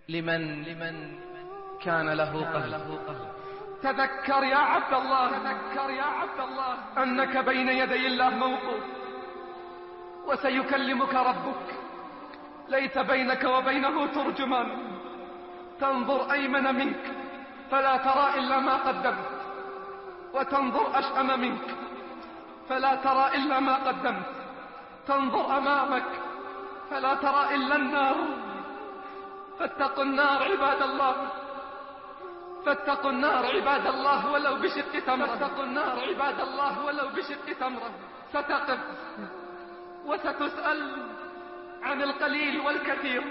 لمن كان له قلب. تذكر يا عبد الله أنك بين يدي الله موقوف، وسيكلمك ربك، ليس بينك وبينه ترجمان. تنظر أيمن منك فلا ترى إلا ما قدمت، وتنظر أشأم منك فلا ترى إلا ما قدمت. تنظر أمامك فلا ترى إلا النار. فاتقوا النار عباد الله، فاتقوا النار عباد الله ولو بشق تمرة. فاتقوا النار عباد الله ولو بشق تمرة. ستقف وستسأل عن القليل والكثير،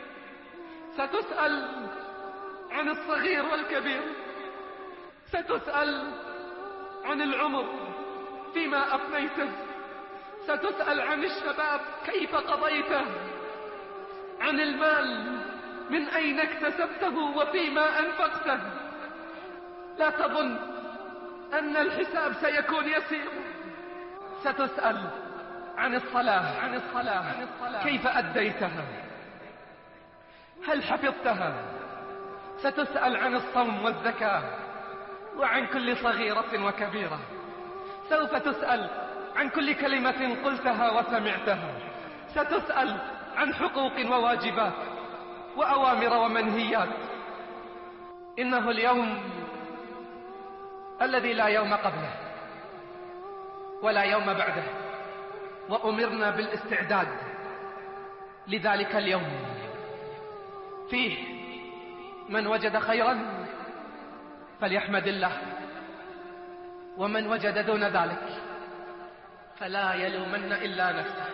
ستسأل عن الصغير والكبير، ستسأل عن العمر فيما أفنيته، ستسأل عن الشباب كيف قضيته، عن المال من أين اكتسبته وفيما أنفقته. لا تظن أن الحساب سيكون يسير. ستسأل عن الصلاة كيف أديتها، هل حفظتها. ستسأل عن الصوم والزكاة وعن كل صغيرة وكبيرة. سوف تسأل عن كل كلمة قلتها وسمعتها. ستسأل عن حقوق وواجبات وأوامر ومنهيات. إنه اليوم الذي لا يوم قبله ولا يوم بعده، وأمرنا بالاستعداد لذلك اليوم. فيه من وجد خيرا فليحمد الله، ومن وجد دون ذلك فلا يلومن إلا نفسه.